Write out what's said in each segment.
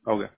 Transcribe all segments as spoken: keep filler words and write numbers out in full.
Okay.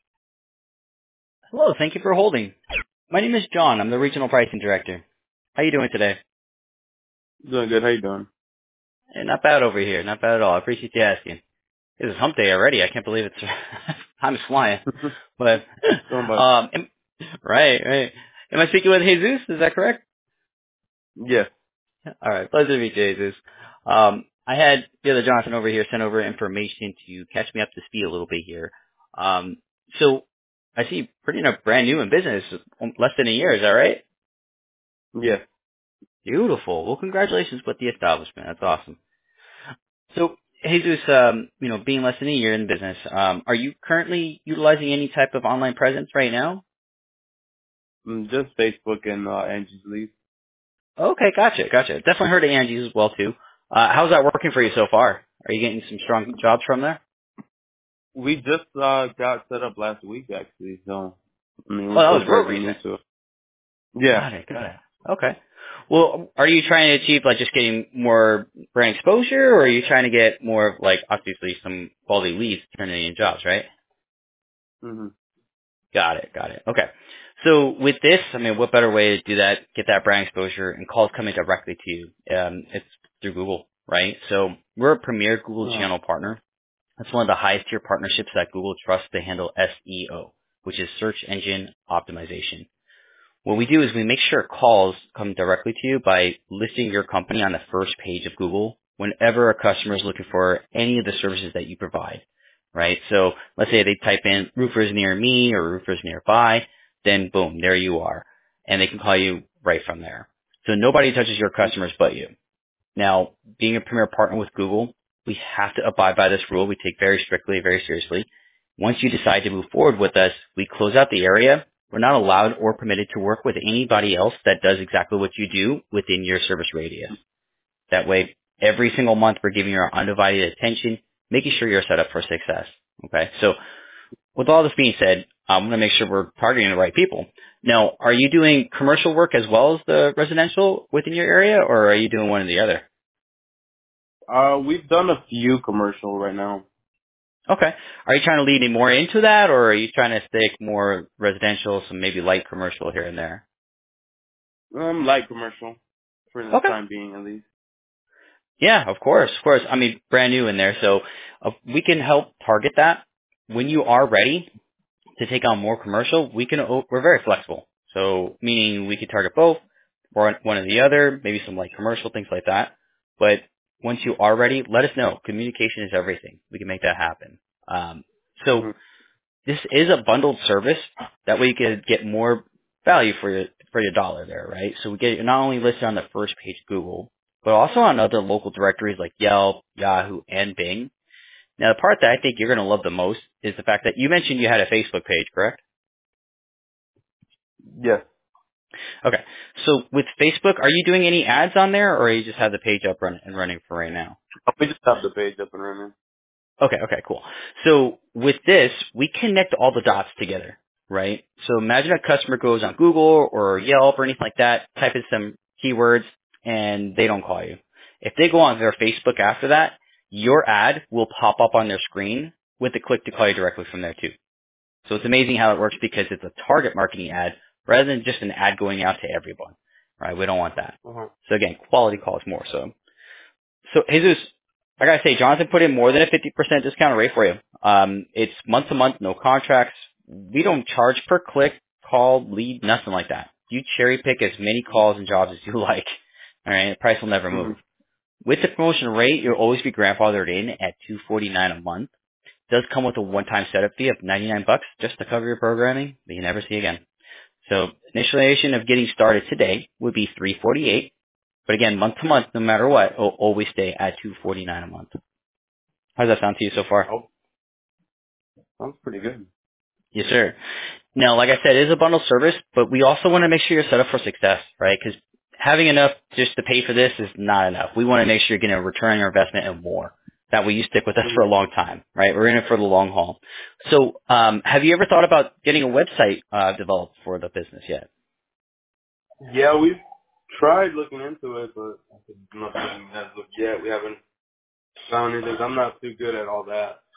Hello, thank you for holding. My name is John. I'm the Regional Pricing Director. How you doing today? Doing good. How you doing? Eh, not bad over here. Not bad at all. I appreciate you asking. This is hump day already. I can't believe it's time is flying. But Doing about um, am, right, right. Am I speaking with Jesus? Is that correct? yes. All right. Pleasure to meet you, Jesus. Um, I had the other Jonathan over here send over information to catch me up to speed a little bit here. Um, so I see pretty much brand new in business, um, less than a year. Is that right? Yes. Beautiful. Well, congratulations with the establishment. That's awesome. So, Jesus, um, you know, being less than a year in business, um, are you currently utilizing any type of online presence right now? Mm, Just Facebook and uh, Angie's Leaf. Okay, gotcha, gotcha. Definitely heard of Angie's as well too. Uh, how's that working for you so far? Are you getting some strong jobs from there? We just uh got set up last week actually, so I mean Oh, we're that still was real fairly new recent. to it. Yeah. Got it, got it. Okay. Well, are you trying to achieve like just getting more brand exposure, or are you trying to get more of like obviously some quality leads turning into jobs, right? Mhm. Got it. Got it. Okay. So with this, I mean, what better way to do that, get that brand exposure and calls coming directly to you? Um, it's through Google, right? So we're a premier Google Uh, channel partner. That's one of the highest tier partnerships that Google trusts to handle S E O, which is search engine optimization. What we do is we make sure calls come directly to you by listing your company on the first page of Google whenever a customer is looking for any of the services that you provide, right? So let's say they type in roofers near me or roofers nearby, then boom, there you are. And they can call you right from there. So nobody touches your customers but you. Now, being a premier partner with Google, we have to abide by this rule. We take very strictly, very seriously. Once you decide to move forward with us, we close out the area. We're not allowed or permitted to work with anybody else that does exactly what you do within your service radius. That way, every single month we're giving you our undivided attention, making sure you're set up for success. Okay? So with all this being said, I'm going to make sure we're targeting the right people. Now, are you doing commercial work as well as the residential within your area, or are you doing one or the other? uh we've done a few commercial right now. Okay. Are you trying to lead me more into that, or are you trying to stick more residential, some maybe light commercial here and there? Um light commercial for the Okay. time being at least. Yeah, of course, of course. I mean, brand new in there, so uh, we can help target that. When you are ready to take on more commercial, we can. o- We're very flexible, so meaning we could target both, or one or the other, maybe some light commercial things like that. But once you are ready, let us know. Communication is everything. We can make that happen. Um, so Mhm. this is a bundled service. That way you could get more value for your for your dollar there, right? So we get not only listed on the first page of Google, but also on other local directories like Yelp, Yahoo, and Bing. Now the part that I think you're going to love the most is the fact that you mentioned you had a Facebook page, correct? Yes. Okay. So with Facebook, are you doing any ads on there, or you just have the page up run, and running for right now? We just have the page up and running. Okay, okay, cool. So with this, we connect all the dots together, right? So imagine a customer goes on Google or Yelp or anything like that, type in some keywords, and they don't call you. If they go on their Facebook after that, your ad will pop up on their screen with a click to call you directly from there too. So it's amazing how it works because it's a target marketing ad rather than just an ad going out to everyone, right? We don't want that. Uh-huh. So again, quality calls more so. So Jesus, I gotta say, Jonathan put in more than a fifty percent discount rate for you. Um, it's month to month, no contracts. We don't charge per click, call, lead, nothing like that. You cherry pick as many calls and jobs as you like. All right, the price will never Mhm. move. With the promotion rate, you'll always be grandfathered in at two forty-nine a month. Does come with a one-time setup fee of ninety-nine bucks just to cover your programming that you never see again. So initiation of getting started today would be three forty-eight. But again, month to month, no matter what, it'll always stay at two forty-nine a month. How does that sound to you so far? Oh, sounds pretty good. Yes, sir. Now, like I said, it is a bundle service, but we also want to make sure you're set up for success, right? Because having enough just to pay for this is not enough. We want to make sure you're getting a return on your investment and more. That way you stick with us for Mhm. a long time, right? We're in it for the long haul. So, um, have you ever thought about getting a website uh, developed for the business yet? Yeah, we've tried looking into it, but nothing as of yet. We haven't found anything. I'm not too good at all that.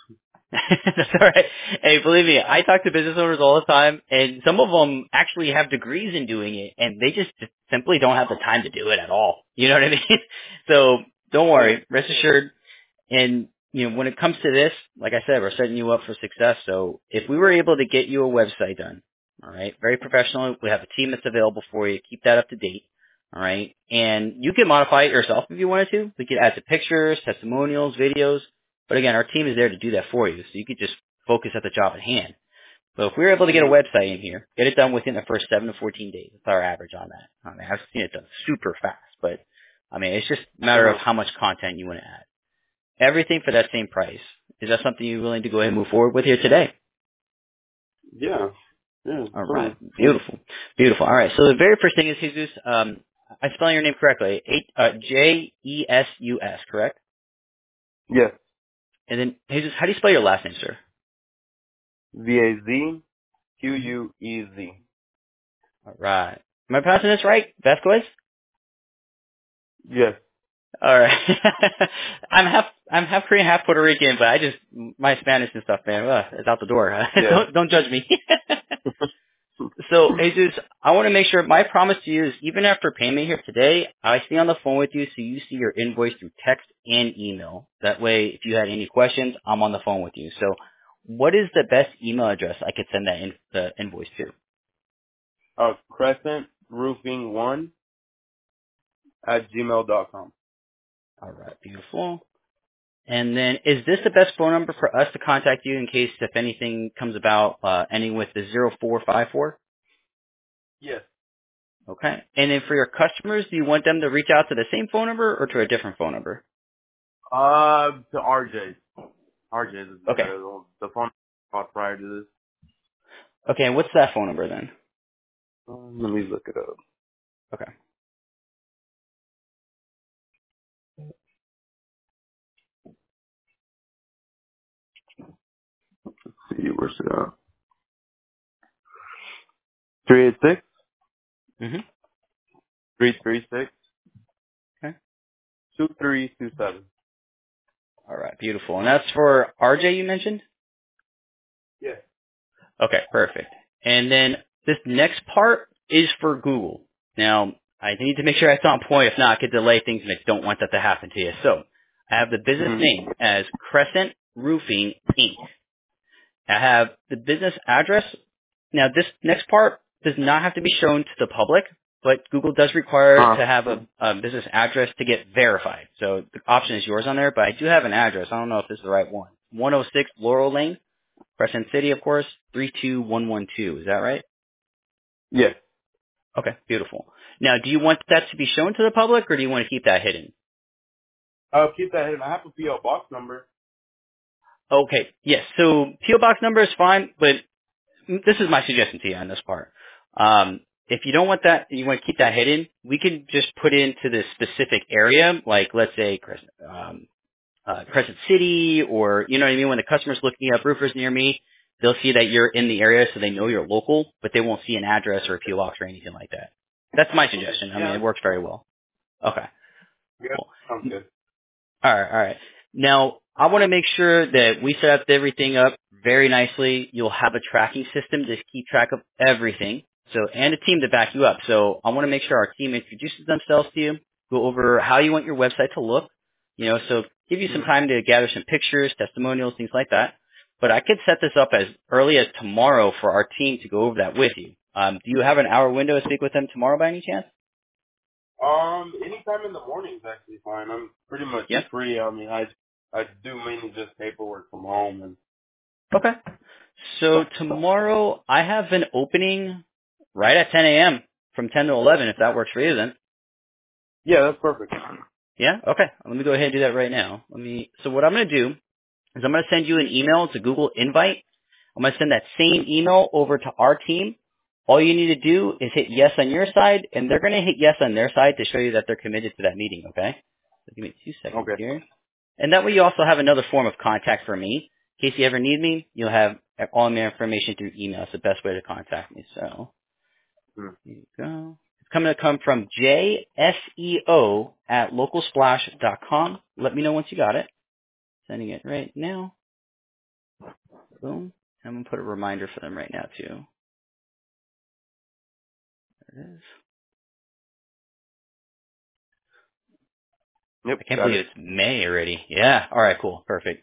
That's all right. Hey, believe me, I talk to business owners all the time, and some of them actually have degrees in doing it, and they just simply don't have the time to do it at all. You know what I mean? So don't worry. Rest assured. And, you know, when it comes to this, like I said, we're setting you up for success. So if we were able to get you a website done, all right, very professional, we have a team that's available for you. Keep that up to date. All right. And you can modify it yourself if you wanted to. We could add some pictures, testimonials, videos. But again, our team is there to do that for you. So you could just focus at the job at hand. So if we were able to get a website in here, get it done within the first seven to fourteen days. That's our average on that. I mean, I've seen it done super fast, but I mean, it's just a matter of how much content you want to add. Everything for that same price. Is that something you're willing to go ahead and move forward with here today? Yeah. Yeah. All Sure. right. Beautiful. Beautiful. All right. So the very first thing is, Jesus, um, I'm spelling your name correctly. Eight, uh, J E S U S, correct? Yes. And then, Jesus, how do you spell your last name, sir? V A Z Q U E Z. All right. Am I pronouncing this right? Vasquez? Yes. All right. I'm half I'm half Korean, half Puerto Rican, but I just my Spanish and stuff, man, ugh, it's out the door. Yeah. don't don't judge me. So, Jesus, I want to make sure my promise to you is even after payment here today, I stay on the phone with you so you see your invoice through text and email. That way, if you had any questions, I'm on the phone with you. So, what is the best email address I could send that in, the invoice to? Uh, Crescent Roofing One at gmail dot com. All right, beautiful. And then, is this the best phone number for us to contact you in case if anything comes about, uh, ending with the zero four five four? Yes. Okay. And then for your customers, do you want them to reach out to the same phone number or to a different phone number? Uh, to R J's. R J's is Okay. better. The the phone call prior to this. Okay, and what's that phone number then? Um, let me look it up. Okay. Let's see, where's it at? Three eight six Mm-hmm. three three six Okay. two three two seven. All right, beautiful. And that's for R J you mentioned? Yes. Okay, perfect. And then this next part is for Google. Now, I need to make sure that's on point. If not, I could delay things and I don't want that to happen to you. So, I have the business Mm-hmm. name as Crescent Roofing, Incorporated. I have the business address. Now, this next part does not have to be shown to the public, but Google does require Uh, to have a, a business address to get verified. So the option is yours on there, but I do have an address. I don't know if this is the right one. one oh six Laurel Lane, Crescent City, of course, three two one one two. Is that right? yes. Okay, beautiful. Now, do you want that to be shown to the public, or do you want to keep that hidden? Uh, keep that hidden. I have a P O box number. Okay, yes. So P O box number is fine, but this is my suggestion to you on this part. Um, if you don't want that, you want to keep that hidden, we can just put it into the specific area, like let's say Crescent, um, uh, Crescent City, or you know what I mean. When the customer's looking up roofers near me, they'll see that you're in the area, so they know you're local, but they won't see an address or a P O box or anything like that. That's my Okay. suggestion. I mean, Yeah. it works very well. Okay, Yeah. cool. Sounds good. All right, all right. Now, I want to make sure that we set up everything up very nicely. You'll have a tracking system to keep track of everything. So, and a team to back you up. So, I want to make sure our team introduces themselves to you, go over how you want your website to look. You know, so give you some Mm-hmm. time to gather some pictures, testimonials, things like that. But I could set this up as early as tomorrow for our team to go over that with you. Um, do you have an hour window to speak with them tomorrow by any chance? Um, anytime in the morning is actually fine. I'm pretty much Yeah. free. I mean, I I do mainly just paperwork from home, and Okay. So tomorrow I have an opening right at ten a.m. from ten to eleven if that works for you then. yeah, that's perfect. Yeah? Okay. Let me go ahead and do that right now. Let me, so what I'm going to do is I'm going to send you an email. It's a Google invite. I'm going to send that same email over to our team. All you need to do is hit yes on your side, and they're going to hit yes on their side to show you that they're committed to that meeting, okay? So give me two seconds Okay. here. And that way you also have another form of contact for me. In case you ever need me, you'll have all my information through email. It's the best way to contact me. So Mm. here you go. It's coming to come from J S E O at localsplash dot com. Let me know once you got it. Sending it right now. Boom. I'm going to put a reminder for them right now, too. There it is. Yep, I can't got believe it. it's May already. Yeah. All right, cool. Perfect.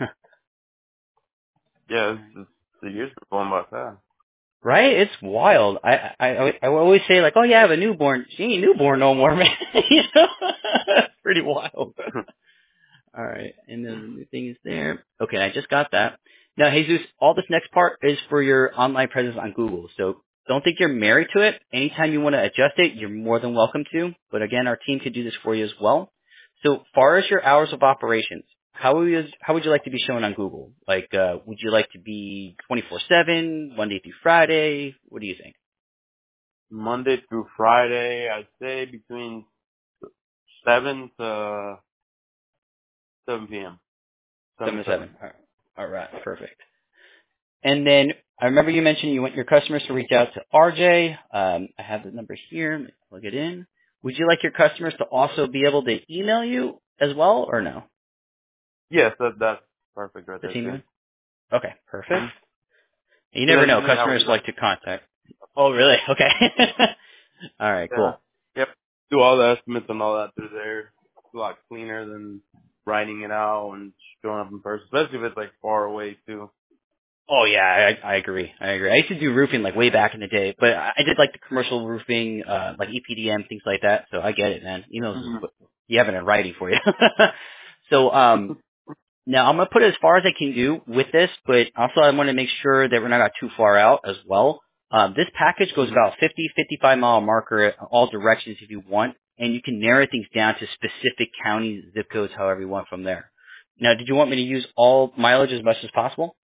Yeah, it's, it's, the years are going by fast. Right? It's wild. I, I I I always say like, oh yeah, I have a newborn. She ain't newborn no more, man. You know? Pretty wild. All right, and then the new thing is there. Okay, I just got that. Now, Jesus, all this next part is for your online presence on Google. So don't think you're married to it. Anytime you want to adjust it, you're more than welcome to. But again, our team could do this for you as well. So far as your hours of operations, how would you, how would you like to be shown on Google? Like, uh, would you like to be twenty-four seven, Monday through Friday? What do you think? Monday through Friday, I'd say between seven to seven p.m. seven seven to to seven. seven. All right, all right, perfect. And then I remember you mentioned you want your customers to reach out to R J. Um, I have the number here. Let me plug it in. Would you like your customers to also be able to email you as well, or no? Yes, that, that's perfect right The there team too. email? Okay, perfect. Mm-hmm. You Yeah, never know. usually how we Customers like. like to contact. Oh, really? Okay. All right, Yeah. cool. Yep. Do all the estimates and all that through there. It's a lot cleaner than writing it out and showing up in person, especially if it's like far away too. Oh yeah, I, I agree. I agree. I used to do roofing like way back in the day, but I I did like the commercial roofing, uh, like E P D M, things like that. So I get it, man. Emails is Mm-hmm. what you have it in writing for you. So, um, now I'm going to put it as far as I can do with this, but also I want to make sure that we're not too far out as well. Um, this package goes Mm-hmm. about fifty, fifty-five mile marker in all directions if you want, and you can narrow things down to specific counties, zip codes, however you want from there. Now, did you want me to use all mileage as much as possible?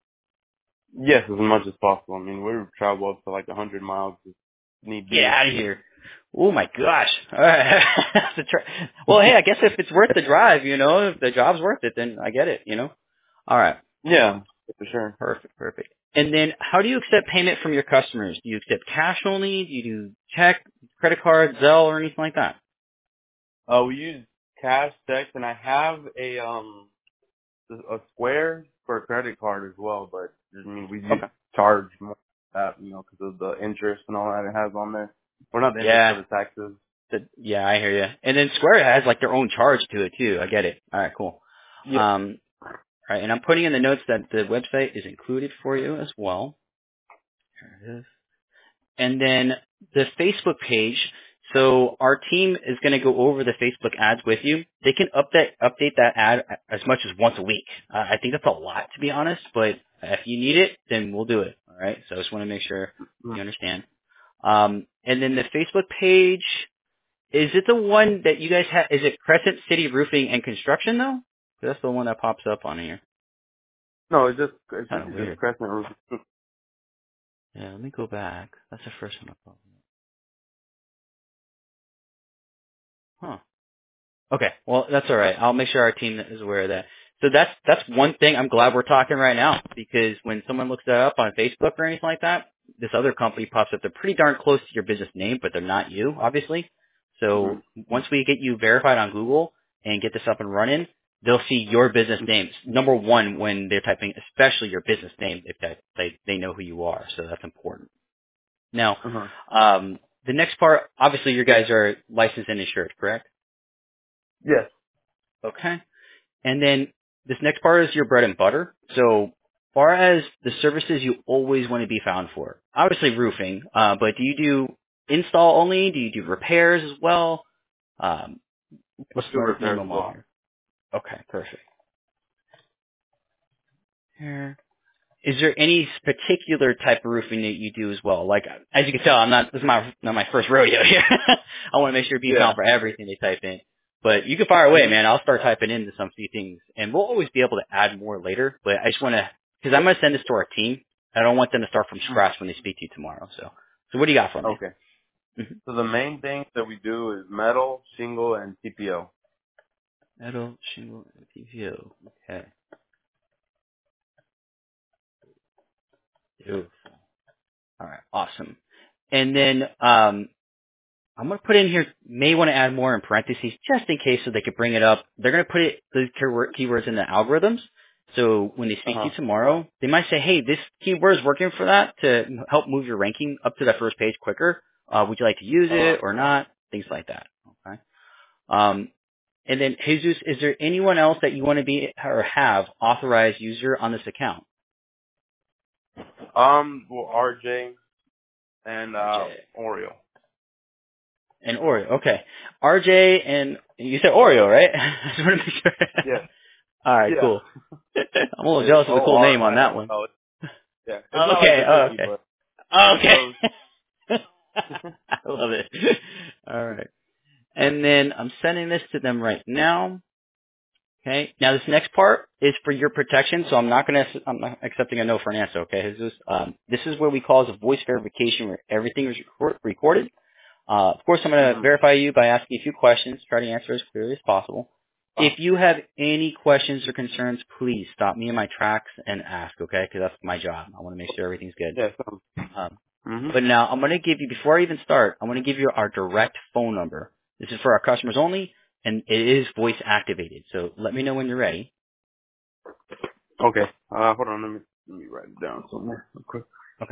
Yes, as much as possible. I mean, we travel up to like a hundred miles if need Get be. out of here. Oh my gosh. All right. That's a tr- well, hey, I guess if it's worth the drive, you know, if the job's worth it, then I get it, you know. All right. Yeah, for sure. Perfect, perfect. And then how do you accept payment from your customers? Do you accept cash only? Do you do check, credit card, Zelle, or anything like that? Uh, we use cash checks, and I have a um a Square for a credit card as well. But I mean, we do Okay. charge more for that, you know, because of the interest and all that it has on there. Or not the interest, but Yeah. the taxes. The, yeah, I hear you. And then Square has like their own charge to it too. I get it. All right, cool. Yeah. Um, all right, and I'm putting in the notes that the website is included for you as well. There it is. And then the Facebook page. So our team is going to go over the Facebook ads with you. They can update update that ad as much as once a week. Uh, I think that's a lot, to be honest. But if you need it, then we'll do it. All right. So I just want to make sure you Mm. understand. Um, and then the Facebook page, is it the one that you guys have? Is it Crescent City Roofing and Construction though? That's the one that pops up on here. No, it's just it Kind should of be just weird. Crescent Roof. Yeah. Let me go back. That's the first one I popped up. Huh. Okay, well that's all right. I'll make sure our team is aware of that. So that's that's one thing. I'm glad we're talking right now because when someone looks that up on Facebook or anything like that, this other company pops up. They're pretty darn close to your business name, but they're not you, obviously. So Mm-hmm. once we get you verified on Google and get this up and running, they'll see your business name number one when they're typing, especially your business name, if that they they know who you are. So that's important. Now, Uh-huh. um, the next part, obviously, you guys are licensed and insured, correct? Yes. Okay. And then this next part is your bread and butter. So far as the services you always want to be found for, obviously roofing, uh, but do you do install only? Do you do repairs as well? Um, We what's do the repairs as minimum on well. here? Okay, perfect. Here. Is there any particular type of roofing that you do as well? Like, as you can tell, I'm not, this is my, not my first rodeo here. I want to make sure you're being Yeah. found for everything they type in. But you can fire away, Mm-hmm. man. I'll start typing into some few things. And we'll always be able to add more later. But I just want to, because I'm going to send this to our team. I don't want them to start from scratch when they speak to you tomorrow. So, so what do you got for me? Okay. Mm-hmm. So the main things that we do is metal, shingle, and T P O. Metal, shingle, and P V O. Okay. Beautiful. All right. Awesome. And then, um, I'm going to put in here, may want to add more in parentheses just in case so they could bring it up. They're going to put it, those keyword- keywords in the algorithms. So when they speak to Uh-huh. you tomorrow, they might say, hey, this keyword is working for that to help move your ranking up to that first page quicker. Uh, would you like to use Uh-huh. it or not? Things like that. Okay. Um, and then, Jesus, is there anyone else that you want to be or have authorized user on this account? Um, well, R J and, R uh, J Oreo. and Oreo. Okay. R J and you said Oreo, right? I just want to make sure. Yeah. All right, Yeah. cool. I'm a little It's jealous of the O cool R name on I that O one. L. Yeah. It's not like Okay. the Oh, cookie, okay. but pretty Okay. close. I love it. All right. And then I'm sending this to them right now. Okay. Now this next part is for your protection, so I'm not going to. I'm not accepting a no for an answer. Okay. This is um, this is where we call as a voice verification, where everything is record, recorded. Uh, of course, I'm going to Mm-hmm. verify you by asking a few questions, try to answer as clearly as possible. Uh, If you have any questions or concerns, please stop me in my tracks and ask. Okay, because that's my job. I want to make sure everything's good. yeah. So, Um, mm-hmm. but now I'm going to give you, before I even start, I'm going to give you our direct phone number. This is for our customers only, and it is voice activated. So let me know when you're ready. Okay. Uh, hold on. Let me, let me write it down somewhere real quick. Okay.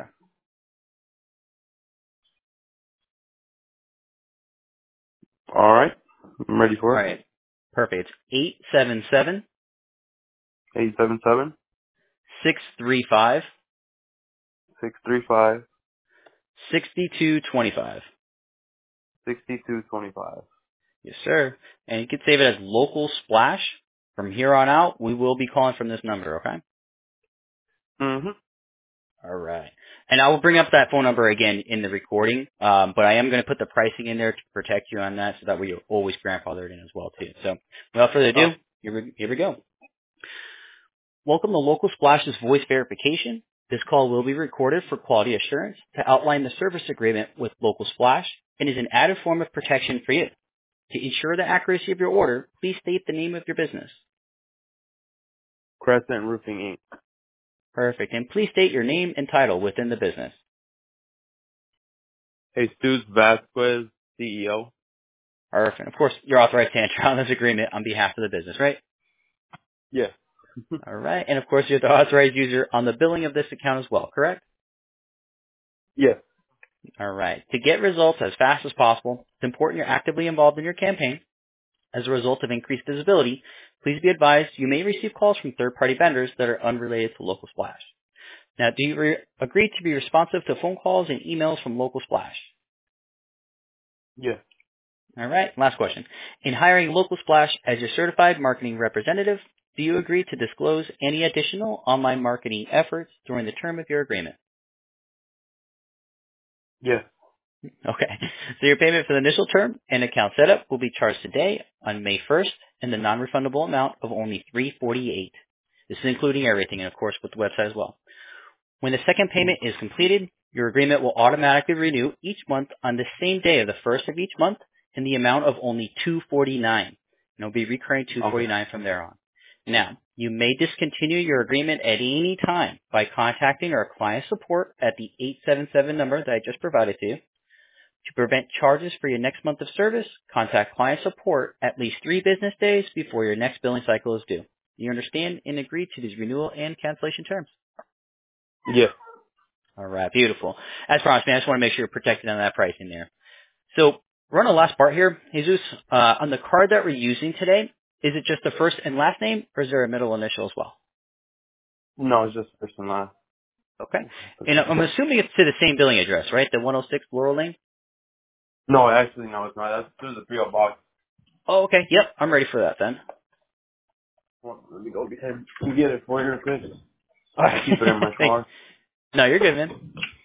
All right. I'm ready All for it. right. Perfect. It's eight seven seven, Eight seven seven six three five, six three five six two two five. sixty two twenty five. Yes, sir. And you can save it as local splash. From here on out, we will be calling from this number, okay? Mm-hmm. All right. And I will bring up that phone number again in the recording, um, but I am going to put the pricing in there to protect you on that so that way you're always grandfathered in as well, too. So without further Oh. ado, here we, here we go. Welcome to Local Splash's voice verification. This call will be recorded for quality assurance to outline the service agreement with Local Splash and is an added form of protection for you. To ensure the accuracy of your order, please state the name of your business. Crescent Roofing Incorporated. Perfect. And please state your name and title within the business. Jesus Vasquez, C E O. Perfect. Of course, you're authorized to enter on this agreement on behalf of the business, right? Yes. All right. And of course, you're the authorized user on the billing of this account as well, correct? Yes. All right. To get results as fast as possible, it's important you're actively involved in your campaign. As a result of increased visibility, please be advised you may receive calls from third-party vendors that are unrelated to Local Splash. Now, do you re- agree to be responsive to phone calls and emails from Local Splash? Yes. All right. Last question. In hiring Local Splash as your certified marketing representative, do you agree to disclose any additional online marketing efforts during the term of your agreement? Yes. Okay. So your payment for the initial term and account setup will be charged today on May first in the non-refundable amount of only three hundred forty-eight dollars. This is including everything and of course with the website as well. When the second payment is completed, your agreement will automatically renew each month on the same day of the first of each month in the amount of only two hundred forty-nine dollars. And it'll be recurring two hundred Okay. forty-nine dollars from there on. Now, you may discontinue your agreement at any time by contacting our client support at the eight seven seven number that I just provided to you. To prevent charges for your next month of service, contact client support at least three business days before your next billing cycle is due. You understand and agree to these renewal and cancellation terms? Yes. All right, beautiful. As promised, man, I just want to make sure you're protected on that pricing there. So we're on the last part here. Jesus, uh, on the card that we're using today, is it just the first and last name, or is there a middle initial as well? No, it's just first and last. Okay. And I'm assuming it's to the same billing address, right? The one oh six Laurel Lane? No, actually, no, it's not. That's through the P O box. Oh, okay. Yep, I'm ready for that then. Well, let me go get it. Get it for you real quick. I keep it in my Thanks. car. No, you're good, man.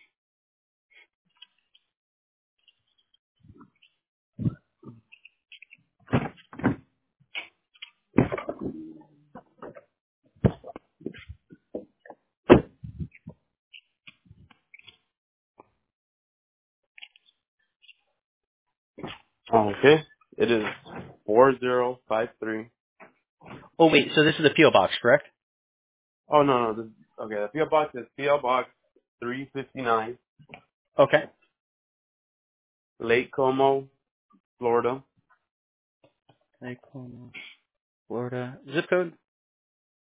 Okay. It is four zero five three. Oh, wait, so this is the P O box, correct? Oh no no. This, okay, the P O box is P O box three fifty nine, Okay. Lake Como, Florida Lake Como, Florida. Zip code?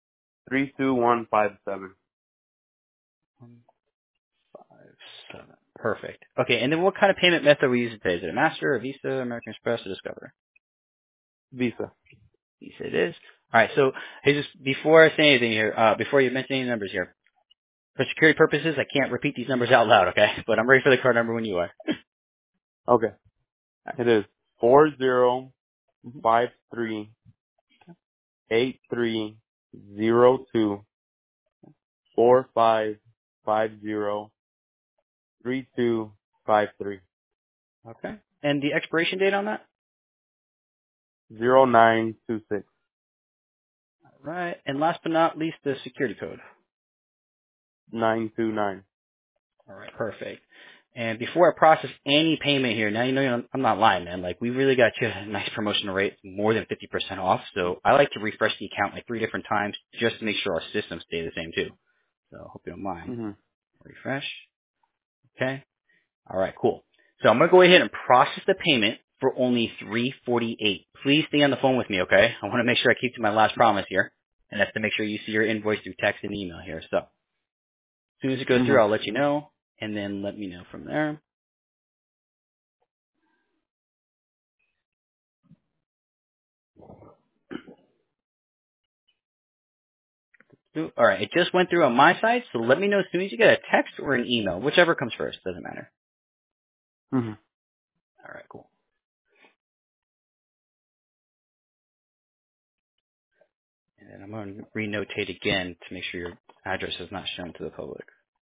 three two one five seven. One, five, seven. Perfect. Okay, and then what kind of payment method are we using today? Is it a Master, a Visa, American Express, or Discover? Visa. Visa it is. All right, so hey, just before I say anything here, uh, before you mention any numbers here, for security purposes, I can't repeat these numbers out loud, okay? But I'm ready for the card number when you are. Okay. It is four zero five three eight three zero two four five five zero three two five three Okay. And the expiration date on that? zero nine two six All right. And last but not least, the security code. nine two nine. All right. Perfect. And before I process any payment here, now you know I'm not lying, man. Like, we really got you a nice promotional rate, more than fifty percent off. So I like to refresh the account like three different times just to make sure our systems stay the same too. So I hope you don't mind. Mm-hmm. Refresh. Okay. All right, cool. So I'm going to go ahead and process the payment for only three forty-eight. Please stay on the phone with me, okay? I want to make sure I keep to my last promise here, and that's to make sure you see your invoice through text and email here. So as soon as it goes through, I'll Mm-hmm. let you know, and then let me know from there. All right, it just went through on my side, so let me know as soon as you get a text or an email, whichever comes first, doesn't matter. Mm-hmm. All right, cool. And then I'm going to re-notate again to make sure your address is not shown to the public.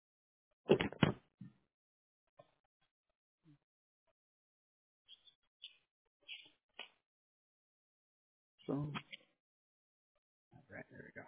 So, all right, there we go.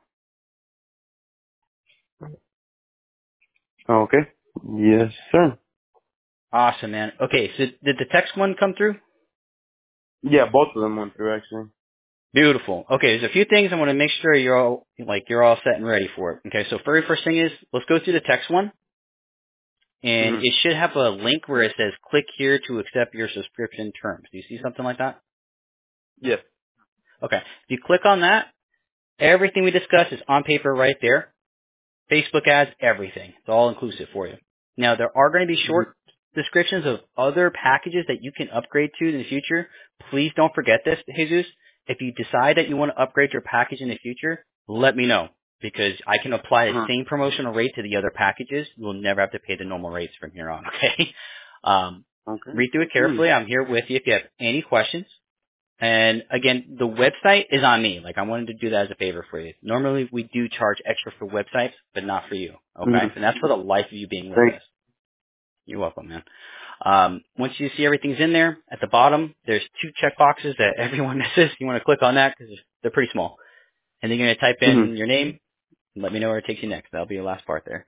Okay. Yes, sir. Awesome, man. Okay, so did the text one come through? Yeah, both of them went through actually. Beautiful. Okay, there's a few things I want to make sure you're all like you're all set and ready for it. Okay, so very first thing is let's go through the text one, and Mm-hmm. it should have a link where it says click here to accept your subscription terms. Do you see something like that? Yes. Okay. If you click on that, everything we discussed is on paper right there. Facebook ads, everything. It's all inclusive for you. Now, there are going to be short Mm-hmm. descriptions of other packages that you can upgrade to in the future. Please don't forget this, Jesus. If you decide that you want to upgrade your package in the future, let me know because I can apply the Uh-huh. same promotional rate to the other packages. You will never have to pay the normal rates from here on, okay? Um, Okay. read through it Mm. carefully. I'm here with you if you have any questions. And again, the website is on me. Like I wanted to do that as a favor for you. Normally we do charge extra for websites, but not for you. Okay? Mm. And that's for the life of you being with Thanks. us. You're welcome, man. Um, once you see everything's in there, at the bottom, there's two check boxes that everyone misses. You want to click on that because they're pretty small. And then you're going to type in Mm-hmm. your name and let me know where it takes you next. That'll be your last part there.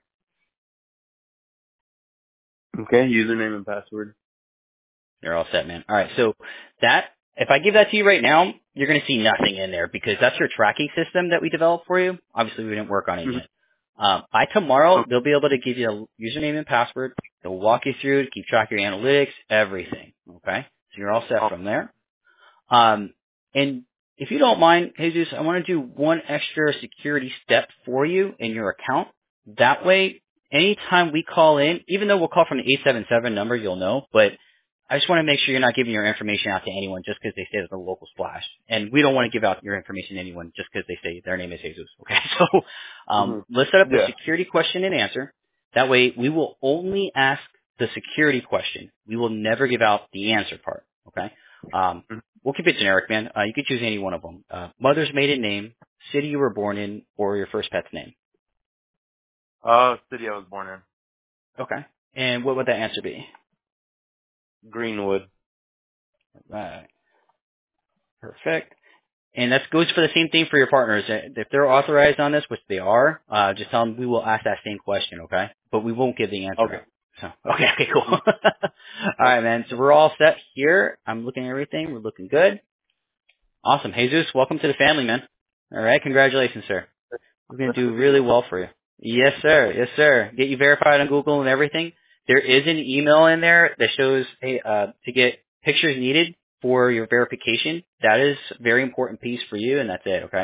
Okay, username and password. You're all set, man. All right, so that, if I give that to you right now, you're going to see nothing in there because that's your tracking system that we developed for you. Obviously, we didn't work on it Mm-hmm. yet. Um, by tomorrow, Okay. they'll be able to give you a username and password. They'll walk you through to keep track of your analytics, everything. Okay? So you're all set Oh. from there. Um, and if you don't mind, Jesus, I want to do one extra security step for you in your account. That way, anytime we call in, even though we'll call from the eight seven seven number, you'll know, but I just want to make sure you're not giving your information out to anyone just because they say it's a local splash. And we don't want to give out your information to anyone just because they say their name is Jesus. Okay, so um, let's set up Mm-hmm. a Yeah. security question and answer. That way, we will only ask the security question. We will never give out the answer part. Okay. Um, We'll keep it generic, man. Uh, you could choose any one of them. Uh, mother's maiden name, city you were born in, or your first pet's name. Uh, city I was born in. Okay. And what would that answer be? Greenwood. Right. Perfect. And that goes for the same thing for your partners. Uh, If they're authorized on this, which they are, uh, just tell them we will ask that same question, okay? But we won't give the answer Okay. out. So, okay, okay, cool. Mm. All right, man. So we're all set here. I'm looking at everything. We're looking good. Awesome. Jesus, welcome to the family, man. All right. Congratulations, sir. We're going to do really well for you. Yes, sir. Yes, sir. Get you verified on Google and everything. There is an email in there that shows hey, uh, to get pictures needed for your verification. That is a very important piece for you, and that's it, okay?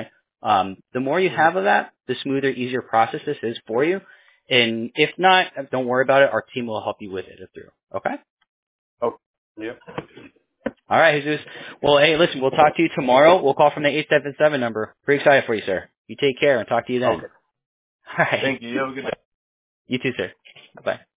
Um, the more you have of that, the smoother, easier process this is for you. And if not, don't worry about it. Our team will help you with it through. Okay? Oh, yep. All right, Jesus. Well, hey, listen, we'll talk to you tomorrow. We'll call from the eight seven seven number. Pretty excited for you, sir. You take care and talk to you then. Okay. All right. Thank you. You have a good day. You too, sir. Bye-bye.